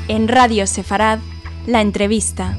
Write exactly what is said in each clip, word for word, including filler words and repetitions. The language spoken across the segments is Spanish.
En Radio Sefarad, la entrevista.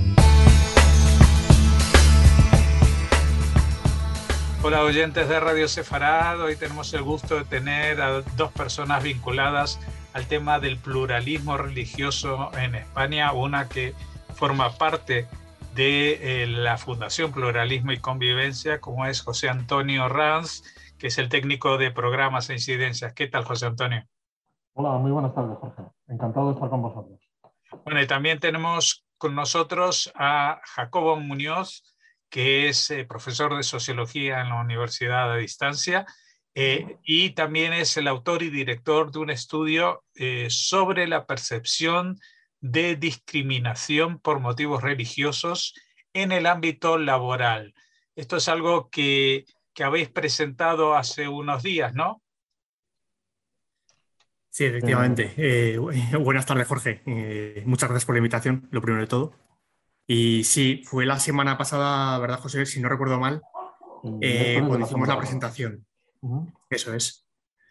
Hola oyentes de Radio Sefarad, hoy tenemos el gusto de tener a dos personas vinculadas al tema del pluralismo religioso en España, una que forma parte de eh, la Fundación Pluralismo y Convivencia, como es José Antonio Ranz, que es el técnico de programas e incidencias. ¿Qué tal, José Antonio? Hola, muy buenas tardes, Jorge. Encantado de estar con vosotros. Bueno, y también tenemos con nosotros a Jacobo Muñoz, que es eh, profesor de Sociología en la Universidad a Distancia, eh, y también es el autor y director de un estudio eh, sobre la percepción de discriminación por motivos religiosos en el ámbito laboral. Esto es algo que, que habéis presentado hace unos días, ¿no? Sí, efectivamente. Eh, buenas tardes, Jorge. Eh, muchas gracias por la invitación, lo primero de todo. Y sí, fue la semana pasada, ¿verdad, José? Si no recuerdo mal, eh, cuando hicimos la presentación. Uh-huh. Eso es.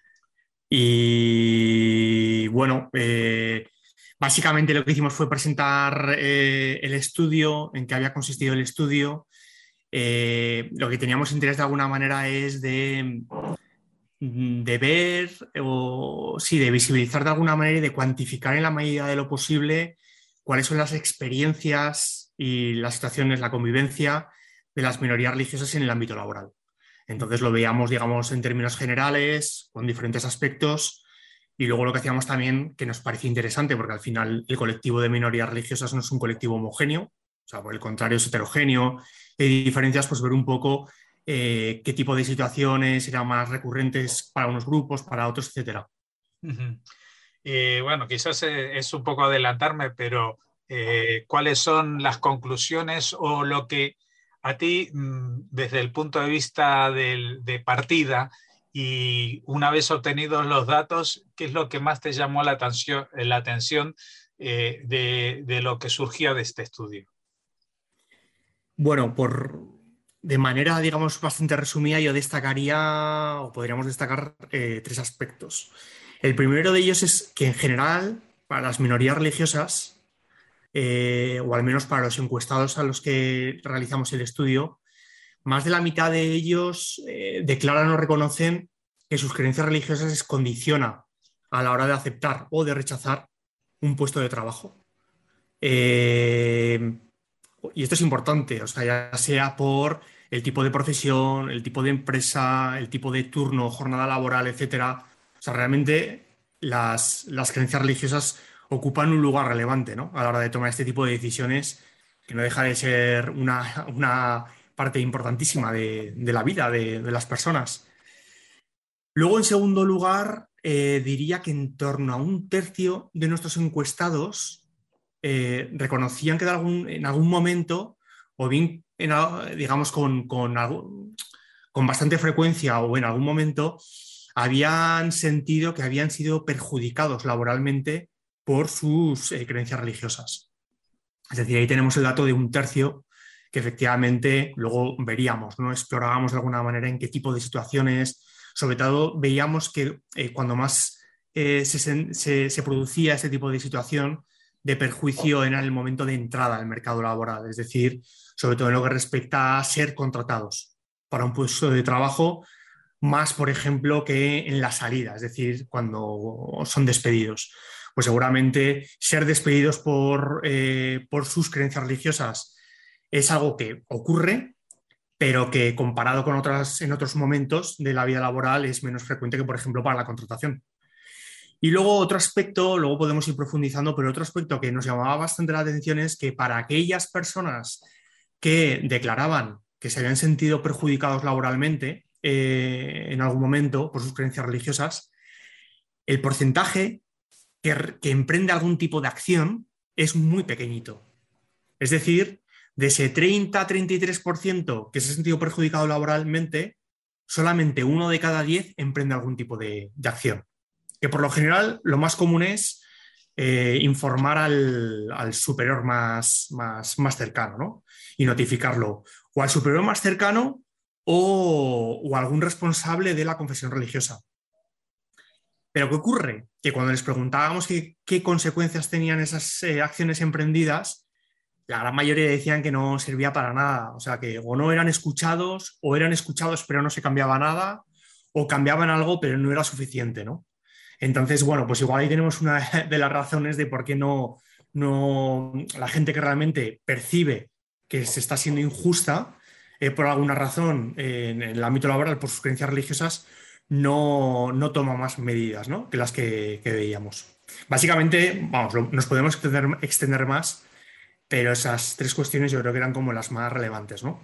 Y bueno, eh, básicamente lo que hicimos fue presentar eh, el estudio, en qué había consistido el estudio. Eh, lo que teníamos interés de alguna manera es de, de ver o sí, de visibilizar de alguna manera y de cuantificar en la medida de lo posible cuáles son las experiencias y las situaciones, la convivencia de las minorías religiosas en el ámbito laboral. Entonces lo veíamos, digamos, en términos generales, con diferentes aspectos, y luego lo que hacíamos también, que nos parecía interesante, porque al final el colectivo de minorías religiosas no es un colectivo homogéneo, o sea, por el contrario es heterogéneo, hay diferencias, pues ver un poco eh, qué tipo de situaciones eran más recurrentes para unos grupos, para otros, etcétera. Uh-huh. Eh, bueno, quizás es un poco adelantarme, pero eh, ¿cuáles son las conclusiones o lo que a ti, desde el punto de vista del, de partida y una vez obtenidos los datos, qué es lo que más te llamó la atención, la atención eh, de, de lo que surgía de este estudio? Bueno, por, de manera, digamos, bastante resumida, yo destacaría, o podríamos destacar, eh, tres aspectos. El primero de ellos es que, en general, para las minorías religiosas, eh, o al menos para los encuestados a los que realizamos el estudio, más de la mitad de ellos eh, declaran o reconocen que sus creencias religiosas les condiciona a la hora de aceptar o de rechazar un puesto de trabajo. Eh, y esto es importante, o sea, ya sea por el tipo de profesión, el tipo de empresa, el tipo de turno, jornada laboral, etcétera. O sea, realmente las, las creencias religiosas ocupan un lugar relevante, ¿no?, a la hora de tomar este tipo de decisiones, que no deja de ser una, una parte importantísima de, de la vida de, de las personas. Luego, en segundo lugar, eh, diría que en torno a un tercio de nuestros encuestados eh, reconocían que de algún, en algún momento, o bien, en, digamos, con, con, algo, con bastante frecuencia o en algún momento, habían sentido que habían sido perjudicados laboralmente por sus eh, creencias religiosas. Es decir, ahí tenemos el dato de un tercio que efectivamente luego veríamos, ¿no? Explorábamos de alguna manera en qué tipo de situaciones, sobre todo veíamos que eh, cuando más eh, se, se, se producía este tipo de situación de perjuicio era en el momento de entrada al mercado laboral, es decir, sobre todo en lo que respecta a ser contratados para un puesto de trabajo, más, por ejemplo, que en la salida, es decir, cuando son despedidos. Pues seguramente ser despedidos por, eh, por sus creencias religiosas es algo que ocurre, pero que comparado con otras, en otros momentos de la vida laboral es menos frecuente que, por ejemplo, para la contratación. Y luego otro aspecto, luego podemos ir profundizando, pero otro aspecto que nos llamaba bastante la atención es que para aquellas personas que declaraban que se habían sentido perjudicados laboralmente eh, en algún momento por sus creencias religiosas, el porcentaje que, que emprende algún tipo de acción es muy pequeñito. Es decir, de ese treinta a treinta y tres por ciento que se ha sentido perjudicado laboralmente, solamente uno de cada diez emprende algún tipo de, de acción. Que por lo general lo más común es eh, informar al, al superior más, más, más cercano, ¿no?, y notificarlo o al superior más cercano o, o a algún responsable de la confesión religiosa. Pero ¿qué ocurre? Que cuando les preguntábamos qué, qué consecuencias tenían esas eh, acciones emprendidas, la gran mayoría decían que no servía para nada. O sea, que o no eran escuchados, o eran escuchados pero no se cambiaba nada, o cambiaban algo pero no era suficiente, ¿no? Entonces, bueno, pues igual ahí tenemos una de las razones de por qué no, no la gente que realmente percibe que se está siendo injusta eh, por alguna razón eh, en el ámbito laboral, por sus creencias religiosas, no, no toma más medidas, ¿no?, que las que, que veíamos. Básicamente, vamos, lo, nos podemos extender, extender más, pero esas tres cuestiones yo creo que eran como las más relevantes, ¿no?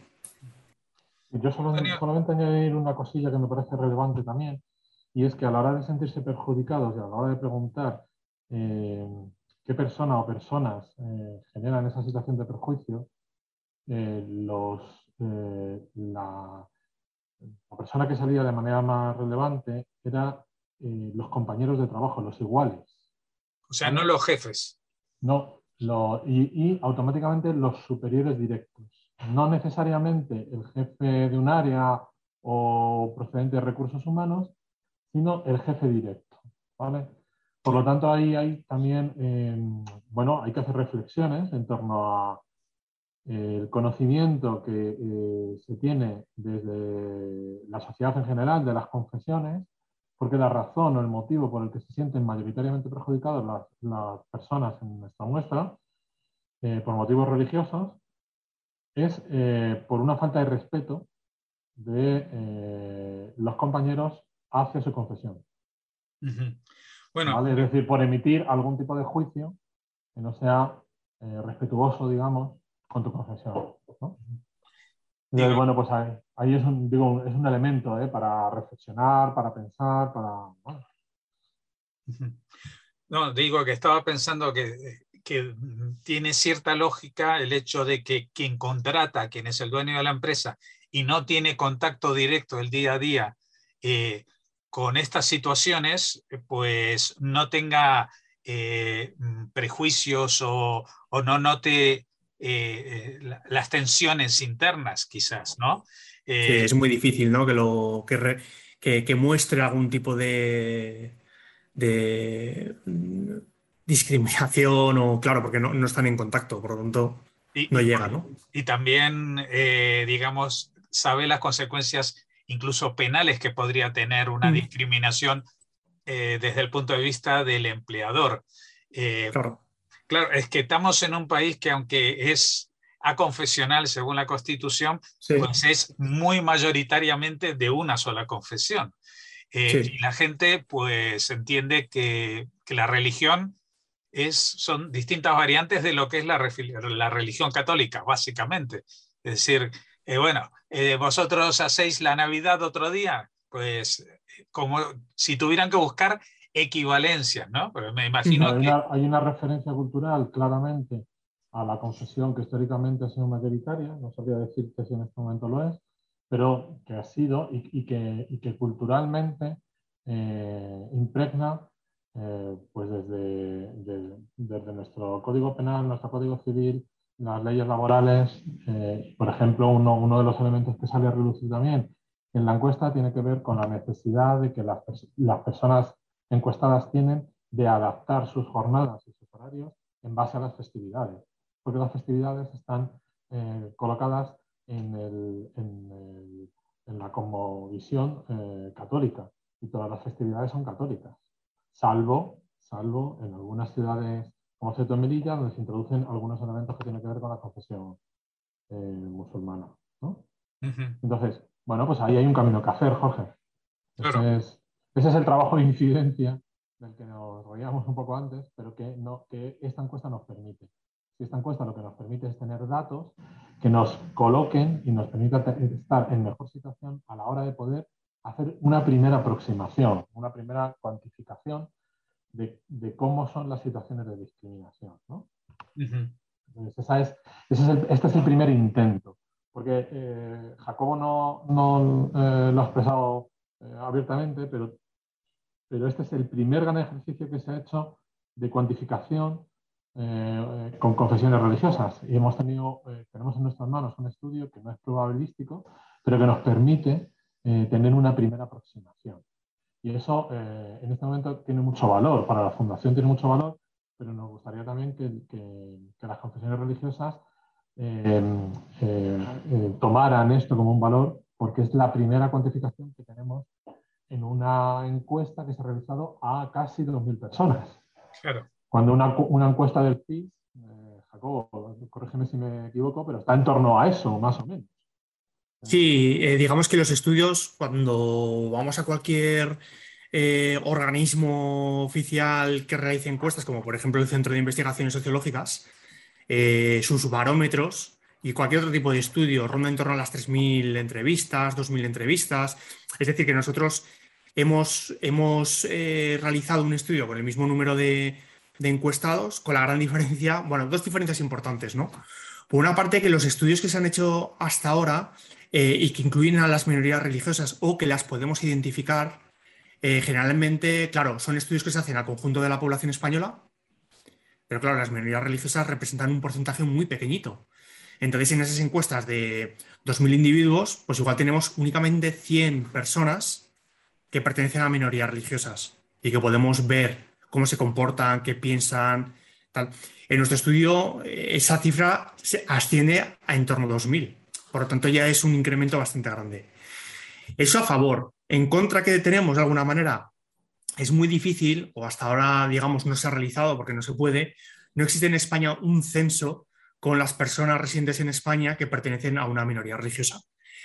Yo solo, Antonio, solamente añadir una cosilla que me parece relevante también, y es que a la hora de sentirse perjudicados y a la hora de preguntar eh, qué persona o personas eh, generan esa situación de perjuicio, eh, los, eh, la, la persona que salía de manera más relevante era eh, los compañeros de trabajo, los iguales. o sea, ¿Vale? no los jefes. No, lo, y, y automáticamente los superiores directos. No necesariamente el jefe de un área o procedente de recursos humanos, sino el jefe directo. ¿Vale? Por lo tanto, ahí hay también, eh, bueno, hay que hacer reflexiones en torno a eh, el conocimiento que eh, se tiene desde la sociedad en general de las confesiones, porque la razón o el motivo por el que se sienten mayoritariamente perjudicadas las, las personas en nuestra muestra, eh, por motivos religiosos, es eh, por una falta de respeto de eh, los compañeros hacia su confesión. Uh-huh. Bueno, ¿Vale? Es decir, por emitir algún tipo de juicio que no sea eh, respetuoso, digamos, con tu confesión, ¿no? Entonces, digo, bueno, pues ahí, ahí es, un, digo, es un elemento ¿eh? Para reflexionar, para pensar, para... Bueno. uh-huh. No, digo que estaba pensando que, que tiene cierta lógica el hecho de que quien contrata, quien es el dueño de la empresa y no tiene contacto directo el día a día eh, con estas situaciones, pues no tenga eh, prejuicios o, o no note eh, las tensiones internas, quizás, ¿no? Sí, Eh, es muy difícil, ¿no?, que, lo, que, re- que, que muestre algún tipo de, de mm, discriminación o, claro, porque no, no están en contacto, por lo tanto, Y, no y, llega, ¿no? y también, eh, digamos, sabe las consecuencias incluso penales que podría tener una Mm. discriminación eh, desde el punto de vista del empleador. Eh, Claro. claro, es que estamos en un país que aunque es aconfesional según la Constitución, Sí, pues es muy mayoritariamente de una sola confesión. Eh, y sí. la gente pues entiende que, que la religión es, son distintas variantes de lo que es la, la religión católica, básicamente. Es decir, eh, bueno, eh, vosotros hacéis la Navidad otro día, pues como si tuvieran que buscar equivalencias, ¿no? Pero me imagino Hay que... una, hay una referencia cultural claramente a la confesión que históricamente ha sido mayoritaria, no sabría decirte si en este momento lo es, pero que ha sido y, y, que, y que culturalmente eh, impregna eh, pues desde, de, desde nuestro Código Penal, nuestro Código Civil, las leyes laborales. Eh, por ejemplo, uno, uno de los elementos que sale a relucir también en la encuesta tiene que ver con la necesidad de que las, las personas encuestadas tienen de adaptar sus jornadas y sus horarios en base a las festividades, porque las festividades están eh, colocadas en, el, en, el, en la cosmovisión eh, católica, y todas las festividades son católicas, salvo, salvo en algunas ciudades como Ceuta y Melilla, donde se introducen algunos elementos que tienen que ver con la confesión eh, musulmana, ¿no? Uh-huh. Entonces, bueno, pues ahí hay un camino que hacer, Jorge. Claro. Ese es, ese es el trabajo de incidencia del que nos reíamos un poco antes, pero que, no, que esta encuesta nos permite. Si esta encuesta lo que nos permite es tener datos que nos coloquen y nos permita estar en mejor situación a la hora de poder hacer una primera aproximación, una primera cuantificación de, de cómo son las situaciones de discriminación, ¿no? Uh-huh. Entonces, esa es, ese es el, este es el primer intento, porque eh, Jacobo no, no eh, lo ha expresado eh, abiertamente, pero, pero este es el primer gran ejercicio que se ha hecho de cuantificación eh, con confesiones religiosas. Y hemos tenido, eh, tenemos en nuestras manos un estudio que no es probabilístico, pero que nos permite eh, tener una primera aproximación. Y eso eh, en este momento tiene mucho valor, para la Fundación tiene mucho valor, pero nos gustaría también que, que, que las confesiones religiosas eh, eh, eh, tomaran esto como un valor, porque es la primera cuantificación que tenemos en una encuesta que se ha realizado a casi dos mil personas. Claro. Cuando una, una encuesta del C I S, eh, Jacobo, corrígeme si me equivoco, pero está en torno a eso, más o menos. Sí, eh, digamos que los estudios, cuando vamos a cualquier eh, organismo oficial que realice encuestas, como por ejemplo el Centro de Investigaciones Sociológicas, eh, sus barómetros y cualquier otro tipo de estudio ronda en torno a las tres mil entrevistas, dos mil entrevistas. Es decir, que nosotros hemos, hemos eh, realizado un estudio con el mismo número de, de encuestados, con la gran diferencia, bueno, dos diferencias importantes, ¿no? Por una parte, que los estudios que se han hecho hasta ahora eh, y que incluyen a las minorías religiosas o que las podemos identificar, eh, generalmente, claro, son estudios que se hacen al conjunto de la población española, pero claro, las minorías religiosas representan un porcentaje muy pequeñito. Entonces, en esas encuestas de dos mil individuos, pues igual tenemos únicamente cien personas que pertenecen a minorías religiosas y que podemos ver cómo se comportan, qué piensan, tal. En nuestro estudio, esa cifra se asciende a en torno a dos mil. Por lo tanto, ya es un incremento bastante grande. Eso a favor. En contra, que tenemos de alguna manera, es muy difícil, o hasta ahora, digamos, no se ha realizado porque no se puede, no existe en España un censo con las personas residentes en España que pertenecen a una minoría religiosa.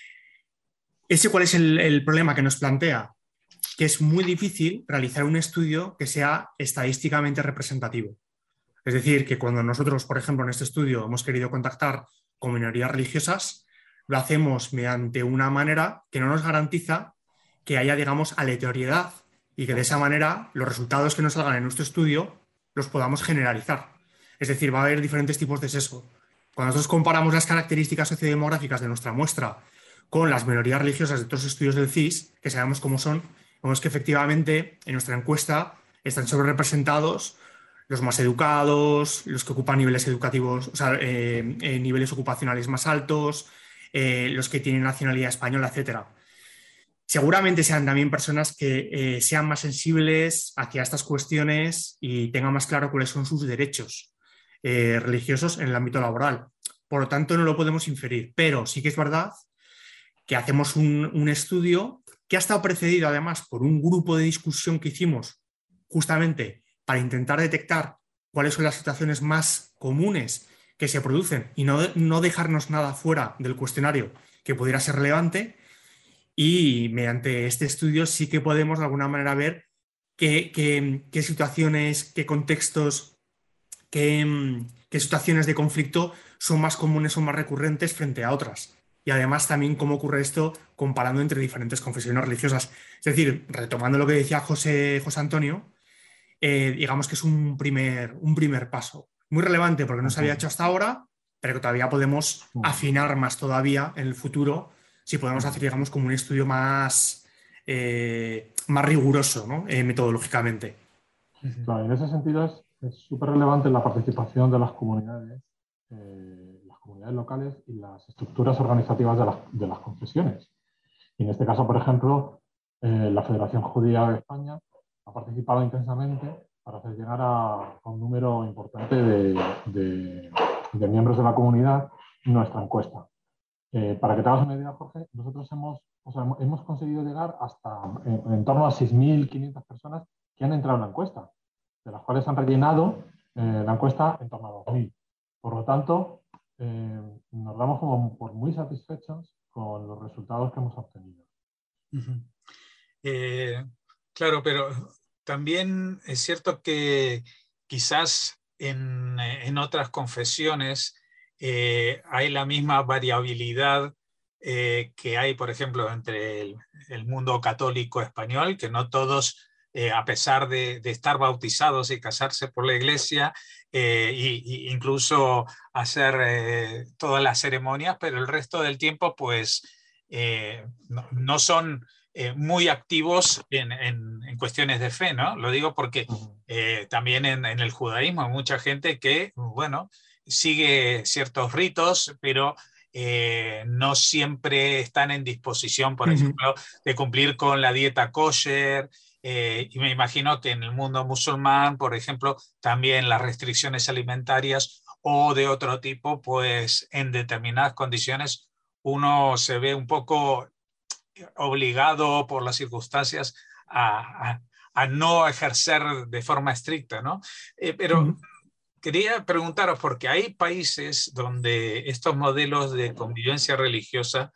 ¿Ese cuál es el, el problema que nos plantea? Que es muy difícil realizar un estudio que sea estadísticamente representativo. Es decir, que cuando nosotros, por ejemplo, en este estudio hemos querido contactar con minorías religiosas, lo hacemos mediante una manera que no nos garantiza que haya, digamos, aleatoriedad y que de esa manera los resultados que nos salgan en nuestro estudio los podamos generalizar. Es decir, va a haber diferentes tipos de sesgo. Cuando nosotros comparamos las características sociodemográficas de nuestra muestra con las minorías religiosas de otros estudios del C I S, que sabemos cómo son, vemos que efectivamente en nuestra encuesta están sobrerepresentados los más educados, los que ocupan niveles educativos, o sea, eh, eh, niveles ocupacionales más altos, eh, los que tienen nacionalidad española, etcétera. Seguramente sean también personas que eh, sean más sensibles hacia estas cuestiones y tengan más claro cuáles son sus derechos eh, religiosos en el ámbito laboral. Por lo tanto, no lo podemos inferir, pero sí que es verdad que hacemos un, un estudio que ha estado precedido además por un grupo de discusión que hicimos justamente para intentar detectar cuáles son las situaciones más comunes que se producen y no, no dejarnos nada fuera del cuestionario que pudiera ser relevante. Y mediante este estudio sí que podemos de alguna manera ver qué, qué, qué situaciones, qué contextos, qué, qué situaciones de conflicto son más comunes o más recurrentes frente a otras. Y además también cómo ocurre esto comparando entre diferentes confesiones religiosas. Es decir, retomando lo que decía José, José Antonio, eh, digamos que es un primer, un primer paso. Muy relevante porque no se había hecho hasta ahora, pero que todavía podemos afinar más todavía en el futuro si podemos hacer, digamos, como un estudio más, eh, más riguroso, ¿no? eh, metodológicamente. Claro, en ese sentido es súper relevante la participación de las comunidades, eh, las comunidades locales y las estructuras organizativas de las, de las confesiones. Y en este caso, por ejemplo, eh, la Federación Judía de España ha participado intensamente para hacer llegar a, a un número importante de, de, de miembros de la comunidad nuestra encuesta. Eh, para que te hagas una idea, Jorge, nosotros hemos, o sea, hemos conseguido llegar hasta en, en torno a seis mil quinientas personas que han entrado en la encuesta, de las cuales han rellenado eh, la encuesta en torno a dos mil. Por lo tanto, eh, nos damos como por muy satisfechos con los resultados que hemos obtenido. Uh-huh. eh, claro, pero también es cierto que quizás en, en otras confesiones Eh, hay la misma variabilidad eh, que hay, por ejemplo, entre el, el mundo católico español, que no todos, eh, a pesar de, de estar bautizados y casarse por la iglesia, eh, y, y incluso hacer eh, todas las ceremonias, pero el resto del tiempo, pues, eh, no, no son eh, muy activos en, en, en cuestiones de fe, ¿no? Lo digo porque eh, también en, en el judaísmo hay mucha gente que, bueno, sigue ciertos ritos, pero eh, no siempre están en disposición, por Ujú. ejemplo, de cumplir con la dieta kosher. Eh, y me imagino que en el mundo musulmán, por ejemplo, también las restricciones alimentarias o de otro tipo, pues en determinadas condiciones uno se ve un poco obligado por las circunstancias a, a, a no ejercer de forma estricta, ¿no? Eh, pero Ujú. quería preguntaros, porque hay países donde estos modelos de convivencia religiosa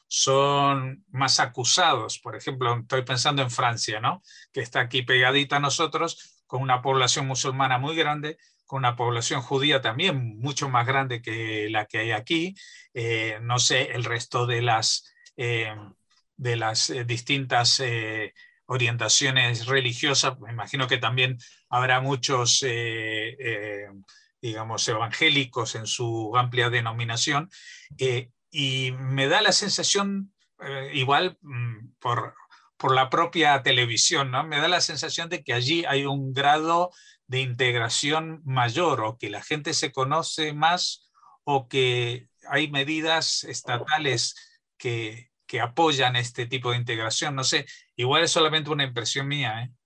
son más acusados. Por ejemplo, estoy pensando en Francia, ¿no? Que está aquí pegadita a nosotros, con una población musulmana muy grande, con una población judía también mucho más grande que la que hay aquí. Eh, no sé, el resto de las, eh, de las eh, distintas eh, orientaciones religiosas, me imagino que también habrá muchos, eh, eh, digamos, evangélicos en su amplia denominación. Eh, y me da la sensación, eh, igual mm, por, por la propia televisión, ¿no? Me da la sensación de que allí hay un grado de integración mayor, o que la gente se conoce más, o que hay medidas estatales que, que apoyan este tipo de integración. No sé, igual es solamente una impresión mía, ¿eh?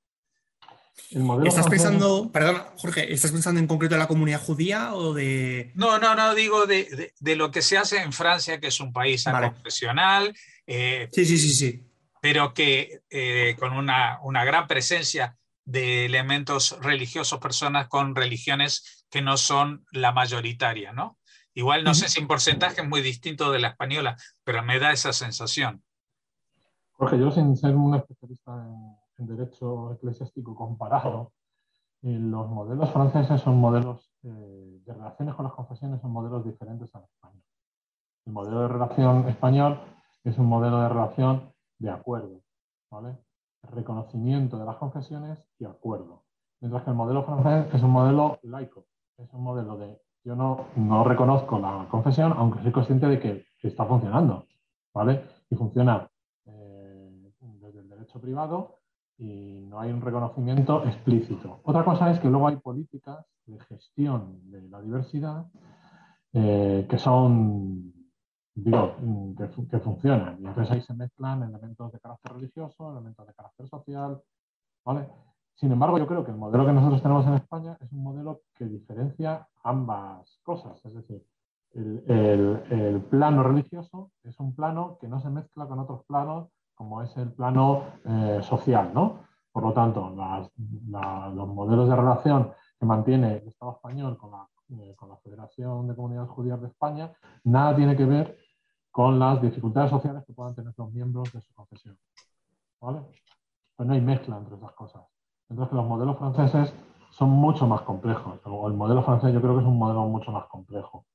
El modelo ¿Estás francés, pensando, perdona, Jorge, ¿estás pensando en concreto en la comunidad judía o de...? No, no, no, digo de, de, de lo que se hace en Francia, que es un país Vale. aconfesional, eh, Sí, sí, sí, sí. pero que eh, con una, una gran presencia de elementos religiosos, personas con religiones que no son la mayoritaria, ¿no? Igual no sé Ujú. si en porcentaje es muy distinto de la española, pero me da esa sensación. Jorge, yo sin ser un especialista en, en derecho eclesiástico comparado, eh, los modelos franceses son modelos eh, de relaciones con las confesiones, son modelos diferentes al español. El modelo de relación español es un modelo de relación de acuerdo, ¿vale? Reconocimiento de las confesiones y acuerdo. Mientras que el modelo francés es un modelo laico, es un modelo de yo no, no reconozco la confesión, aunque soy consciente de que está funcionando, ¿vale? Y funciona eh, desde el derecho privado y no hay un reconocimiento explícito. Otra cosa es que luego hay políticas de gestión de la diversidad eh, que son, digo, que, que funcionan. Y entonces ahí se mezclan elementos de carácter religioso, elementos de carácter social, ¿vale? Sin embargo, yo creo que el modelo que nosotros tenemos en España es un modelo que diferencia ambas cosas. Es decir, el, el, el plano religioso es un plano que no se mezcla con otros planos, como es el plano eh, social, ¿no? Por lo tanto, las, la, los modelos de relación que mantiene el Estado español con la, eh, con la Federación de Comunidades Judías de España, nada tiene que ver con las dificultades sociales que puedan tener los miembros de su confesión, ¿vale? Pues no hay mezcla entre esas cosas. Entonces, los modelos franceses son mucho más complejos. O el modelo francés yo creo que es un modelo mucho más complejo.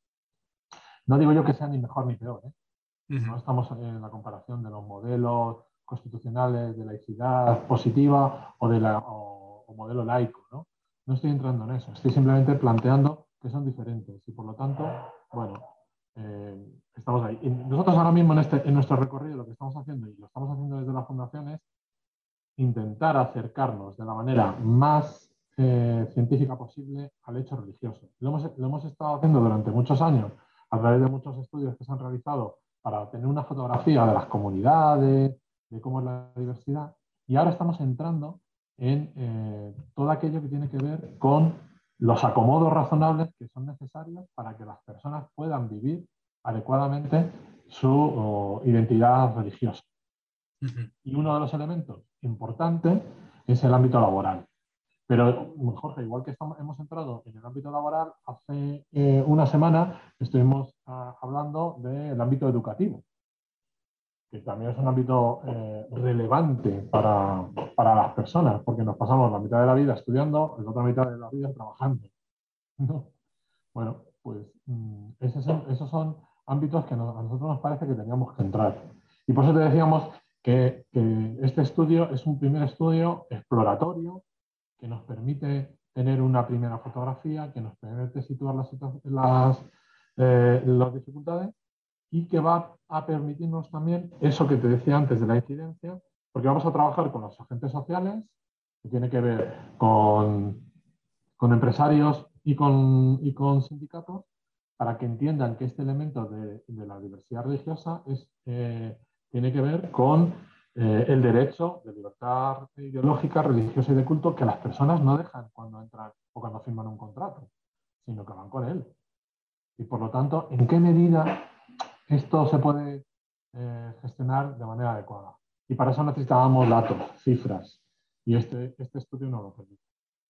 No digo yo que sea ni mejor ni peor, ¿eh? Uh-huh. No estamos en la comparación de los modelos constitucionales de laicidad positiva o, de la, o, o modelo laico, ¿no? No estoy entrando en eso. Estoy simplemente planteando que son diferentes y por lo tanto, bueno, eh, estamos ahí. Y nosotros ahora mismo en, este, en nuestro recorrido lo que estamos haciendo, y lo estamos haciendo desde la Fundación, es intentar acercarnos de la manera más eh, científica posible al hecho religioso. Lo hemos, lo hemos estado haciendo durante muchos años a través de muchos estudios que se han realizado para tener una fotografía de las comunidades, de cómo es la diversidad, y ahora estamos entrando en eh, todo aquello que tiene que ver con los acomodos razonables que son necesarios para que las personas puedan vivir adecuadamente su oh, identidad religiosa. Uh-huh. Y uno de los elementos importantes es el ámbito laboral. Pero, Jorge, igual que estamos, hemos entrado en el ámbito laboral, hace eh, una semana estuvimos uh, hablando del ámbito educativo, que también es un ámbito eh, relevante para, para las personas, porque nos pasamos la mitad de la vida estudiando y la otra mitad de la vida trabajando, ¿no? Bueno, pues mmm, esos, son, esos son ámbitos que nos, a nosotros nos parece que teníamos que entrar. Y por eso te decíamos que, que este estudio es un primer estudio exploratorio que nos permite tener una primera fotografía, que nos permite situar las, las, eh, las dificultades y que va a permitirnos también eso que te decía antes de la incidencia, porque vamos a trabajar con los agentes sociales, que tiene que ver con, con empresarios y con, y con sindicatos, para que entiendan que este elemento de, de la diversidad religiosa es, eh, tiene que ver con eh, el derecho de libertad ideológica, religiosa y de culto que las personas no dejan cuando entran o cuando firman un contrato, sino que van con él. Y por lo tanto, ¿en qué medida esto se puede eh, gestionar de manera adecuada? Y para eso necesitábamos datos, cifras, y este, este estudio no lo permite.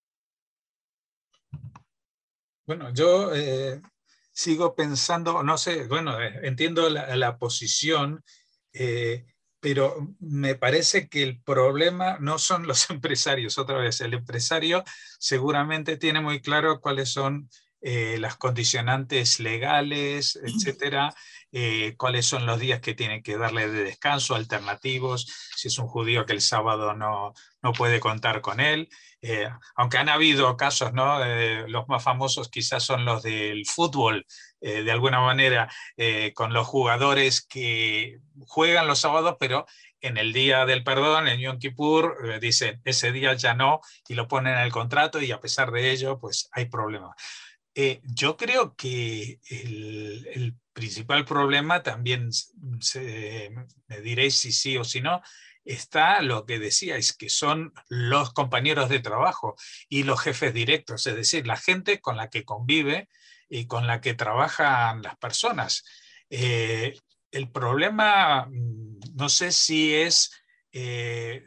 Bueno, yo eh, sigo pensando, no sé, bueno, eh, entiendo la, la posición, eh, pero me parece que el problema no son los empresarios. Otra vez, el empresario seguramente tiene muy claro cuáles son eh, las condicionantes legales, etcétera, eh, cuáles son los días que tiene que darle de descanso, alternativos, si es un judío que el sábado no, no puede contar con él. Eh, aunque han habido casos, ¿no? Eh, los más famosos quizás son los del fútbol, eh, de alguna manera, eh, con los jugadores que juegan los sábados, pero en el día del perdón, en Yom Kippur, eh, dicen ese día ya no, y lo ponen en el contrato, y a pesar de ello, pues hay problemas. Eh, yo creo que el, el principal problema también, se, me diréis si sí o si no, está lo que decíais, que son los compañeros de trabajo y los jefes directos, es decir, la gente con la que convive y con la que trabajan las personas. Eh, el problema, no sé si es eh,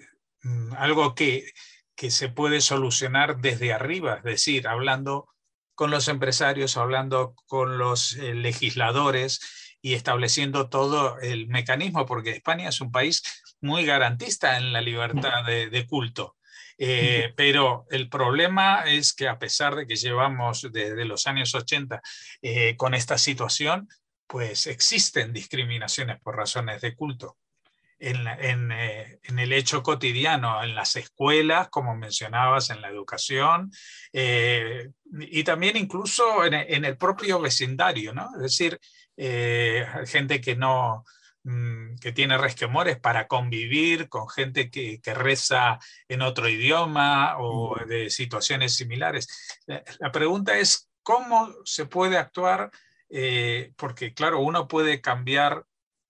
algo que, que se puede solucionar desde arriba, es decir, hablando con los empresarios, hablando con los eh, legisladores y estableciendo todo el mecanismo, porque España es un país muy garantista en la libertad de, de culto. Eh, pero el problema es que a pesar de que llevamos desde los años ochenta eh, con esta situación, pues existen discriminaciones por razones de culto. En, en, eh, en el hecho cotidiano, en las escuelas, como mencionabas, en la educación, eh, y también incluso en, en el propio vecindario, ¿no? Es decir, eh, gente que no, mmm, que tiene resquemores para convivir con gente que, que reza en otro idioma o de situaciones similares. La, la pregunta es, ¿cómo se puede actuar? Eh, porque, claro, uno puede cambiar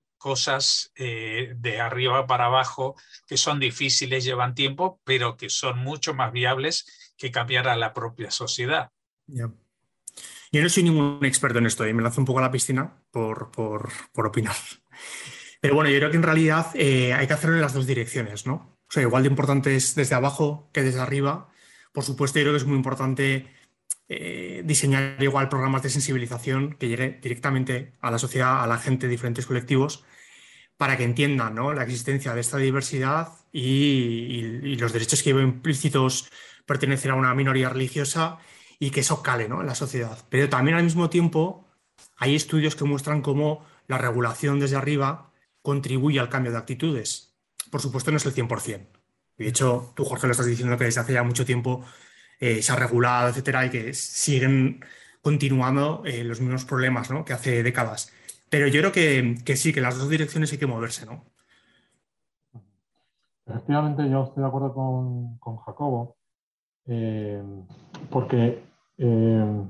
cosas eh, de arriba para abajo que son difíciles, llevan tiempo, pero que son mucho más viables que cambiar a la propia sociedad. Yeah. Yo no soy ningún experto en esto y me lanzo un poco a la piscina por, por, por opinar. Pero bueno, yo creo que en realidad eh, hay que hacerlo en las dos direcciones, ¿no? O sea, igual de importante es desde abajo que desde arriba. Por supuesto, yo creo que es muy importante eh, diseñar igual programas de sensibilización que llegue directamente a la sociedad, a la gente de diferentes colectivos, para que entiendan, ¿no?, la existencia de esta diversidad y, y, y los derechos que llevan implícitos pertenecer a una minoría religiosa y que eso cale, ¿no?, en la sociedad. Pero también al mismo tiempo hay estudios que muestran cómo la regulación desde arriba contribuye al cambio de actitudes. Por supuesto no es el cien por ciento. De hecho, tú, Jorge, lo estás diciendo que desde hace ya mucho tiempo eh, se ha regulado, etcétera, y que siguen continuando eh, los mismos problemas, ¿no?, que hace décadas. Pero yo creo que, que sí, que en las dos direcciones hay que moverse, ¿no? Efectivamente, yo estoy de acuerdo con, con Jacobo, eh, porque eh,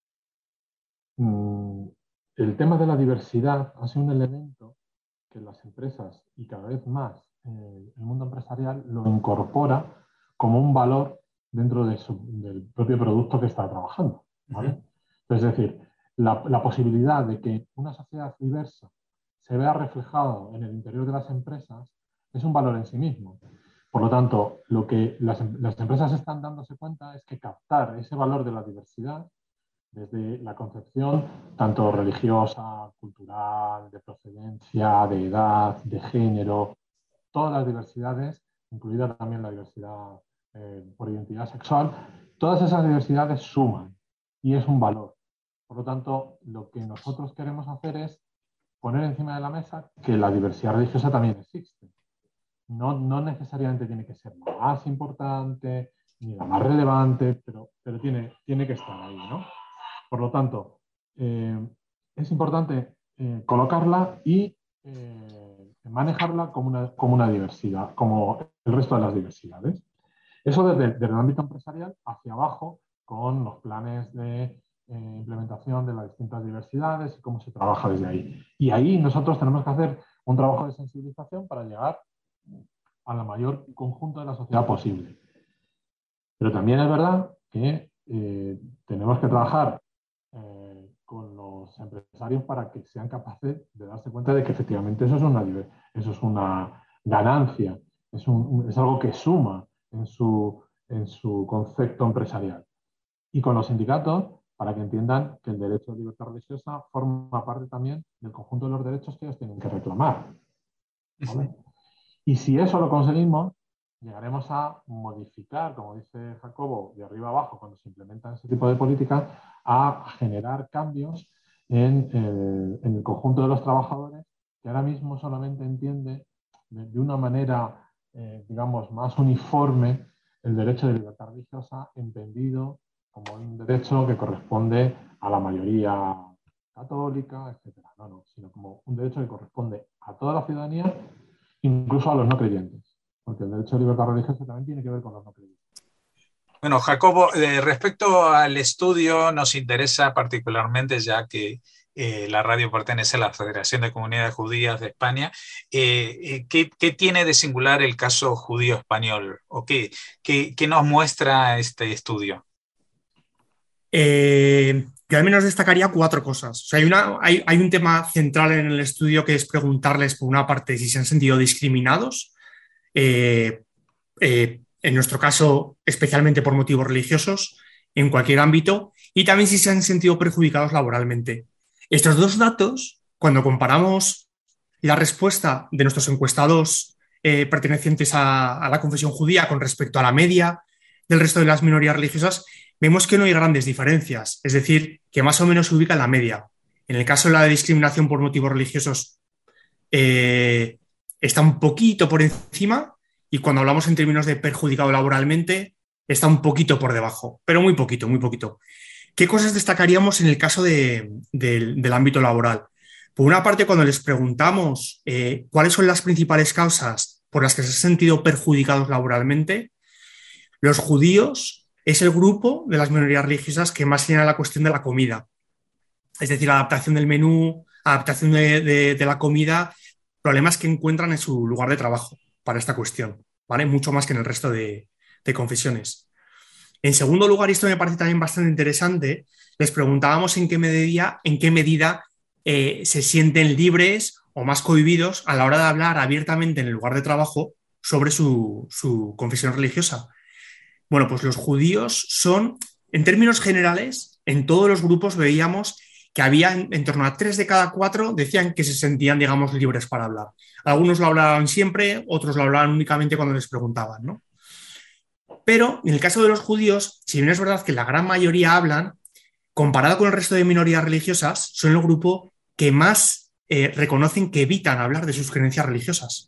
mm, el tema de la diversidad ha sido un elemento que las empresas, y cada vez más eh, el mundo empresarial, lo incorpora como un valor dentro de su, del propio producto que está trabajando, ¿vale? Es decir, la, la posibilidad de que una sociedad diversa se vea reflejado en el interior de las empresas es un valor en sí mismo. Por lo tanto, lo que las, las empresas están dándose cuenta es que captar ese valor de la diversidad desde la concepción tanto religiosa, cultural, de procedencia, de edad, de género, todas las diversidades, incluida también la diversidad eh, por identidad sexual, todas esas diversidades suman y es un valor. Por lo tanto, lo que nosotros queremos hacer es poner encima de la mesa que la diversidad religiosa también existe. No, no necesariamente tiene que ser la más importante ni la más relevante, pero, pero tiene, tiene que estar ahí, ¿no? Por lo tanto, eh, es importante eh, colocarla y eh, manejarla como una, como una diversidad, como el resto de las diversidades. Eso desde, desde el ámbito empresarial hacia abajo, con los planes de eh, implementación de las distintas diversidades y cómo se trabaja desde ahí. Y ahí nosotros tenemos que hacer un trabajo de sensibilización para llegar a la mayor conjunto de la sociedad posible. Pero también es verdad que eh, tenemos que trabajar eh, con los empresarios para que sean capaces de darse cuenta de que efectivamente eso es una, eso es una ganancia, es, un, es algo que suma en su, en su concepto empresarial. Y con los sindicatos para que entiendan que el derecho de libertad religiosa forma parte también del conjunto de los derechos que ellos tienen que reclamar, ¿vale? Y si eso lo conseguimos, llegaremos a modificar, como dice Jacobo, de arriba abajo, cuando se implementan ese tipo de políticas, a generar cambios en, eh, en el conjunto de los trabajadores, que ahora mismo solamente entiende de, de una manera, eh, digamos, más uniforme el derecho de libertad religiosa, entendido como un derecho que corresponde a la mayoría católica, etcétera. No, no, sino como un derecho que corresponde a toda la ciudadanía, incluso a los no creyentes, porque el derecho de libertad religiosa también tiene que ver con los no creyentes. Bueno, Jacobo, eh, respecto al estudio, nos interesa particularmente, ya que eh, la radio pertenece a la Federación de Comunidades Judías de España, eh, eh, ¿qué, ¿qué tiene de singular el caso judío español? ¿O qué, qué, qué nos muestra este estudio? Eh, yo al menos destacaría cuatro cosas. O sea, hay, una, hay, hay un tema central en el estudio que es preguntarles, por una parte, si se han sentido discriminados, eh, eh, en nuestro caso, especialmente por motivos religiosos, en cualquier ámbito, y también si se han sentido perjudicados laboralmente. Estos dos datos, cuando comparamos la respuesta de nuestros encuestados eh, pertenecientes a, a la confesión judía con respecto a la media del resto de las minorías religiosas, vemos que no hay grandes diferencias, es decir, que más o menos se ubica en la media. En el caso de la discriminación por motivos religiosos, eh, está un poquito por encima, y cuando hablamos en términos de perjudicado laboralmente, está un poquito por debajo, pero muy poquito, muy poquito. ¿Qué cosas destacaríamos en el caso de, de, del ámbito laboral? Por una parte, cuando les preguntamos eh, cuáles son las principales causas por las que se han sentido perjudicados laboralmente, los judíos es el grupo de las minorías religiosas que más señala la cuestión de la comida. Es decir, la adaptación del menú, adaptación de, de, de la comida, problemas que encuentran en su lugar de trabajo para esta cuestión, ¿vale? Mucho más que en el resto de, de confesiones. En segundo lugar, y esto me parece también bastante interesante, les preguntábamos en qué medida, en qué medida eh, se sienten libres o más cohibidos a la hora de hablar abiertamente en el lugar de trabajo sobre su, su confesión religiosa. Bueno, pues los judíos son, en términos generales, en todos los grupos veíamos que había en, en torno a tres de cada cuatro decían que se sentían, digamos, libres para hablar. Algunos lo hablaban siempre, otros lo hablaban únicamente cuando les preguntaban, ¿no? Pero en el caso de los judíos, si bien es verdad que la gran mayoría hablan, comparado con el resto de minorías religiosas, son el grupo que más eh, reconocen que evitan hablar de sus creencias religiosas.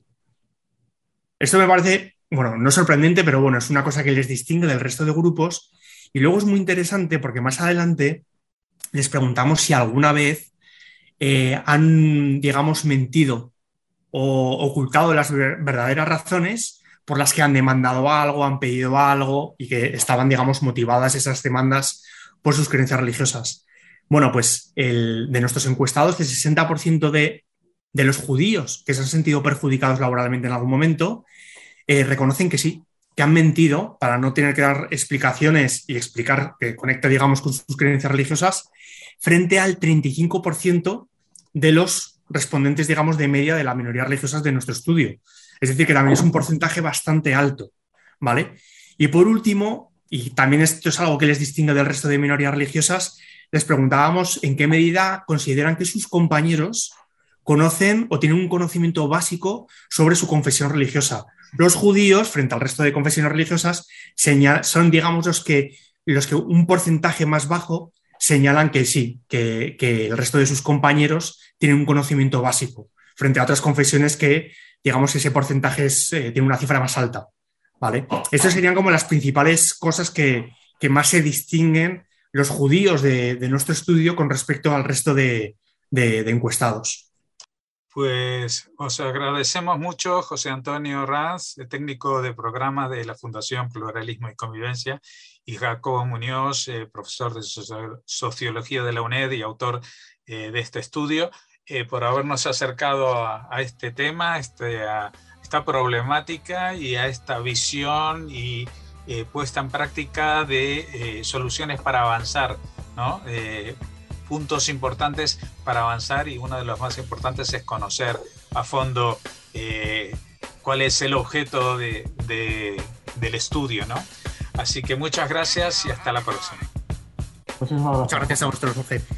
Esto me parece, bueno, no sorprendente, pero bueno, es una cosa que les distingue del resto de grupos. Y luego es muy interesante porque más adelante les preguntamos si alguna vez eh, han, digamos, mentido o ocultado las verdaderas razones por las que han demandado algo, han pedido algo y que estaban, digamos, motivadas esas demandas por sus creencias religiosas. Bueno, pues el, de nuestros encuestados, el sesenta por ciento de, de los judíos que se han sentido perjudicados laboralmente en algún momento eh, reconocen que sí, que han mentido para no tener que dar explicaciones y explicar que conecta, digamos, con sus creencias religiosas, frente al treinta y cinco por ciento de los respondentes, digamos, de media de las minorías religiosas de nuestro estudio. Es decir, que también es un porcentaje bastante alto, ¿vale? Y por último, y también esto es algo que les distingue del resto de minorías religiosas, les preguntábamos en qué medida consideran que sus compañeros conocen o tienen un conocimiento básico sobre su confesión religiosa. Los judíos, frente al resto de confesiones religiosas, señal, son, digamos, los que, los que un porcentaje más bajo señalan que sí, que, que el resto de sus compañeros tienen un conocimiento básico, frente a otras confesiones que, digamos, ese porcentaje es, eh, tiene una cifra más alta, ¿vale? Estas serían como las principales cosas que, que más se distinguen los judíos de, de nuestro estudio con respecto al resto de, de, de encuestados. Pues os agradecemos mucho, José Antonio Ranz, técnico de programa de la Fundación Pluralismo y Convivencia, y Jacobo Muñoz, eh, profesor de Sociología de la UNED y autor eh, de este estudio, eh, por habernos acercado a, a este tema, este, a esta problemática y a esta visión y eh, puesta en práctica de eh, soluciones para avanzar, ¿no? Eh, puntos importantes para avanzar, y uno de los más importantes es conocer a fondo eh, cuál es el objeto de, de, del estudio, ¿no? Así que muchas gracias y hasta la próxima. Muchísimas gracias. Muchas gracias a vosotros, Jorge.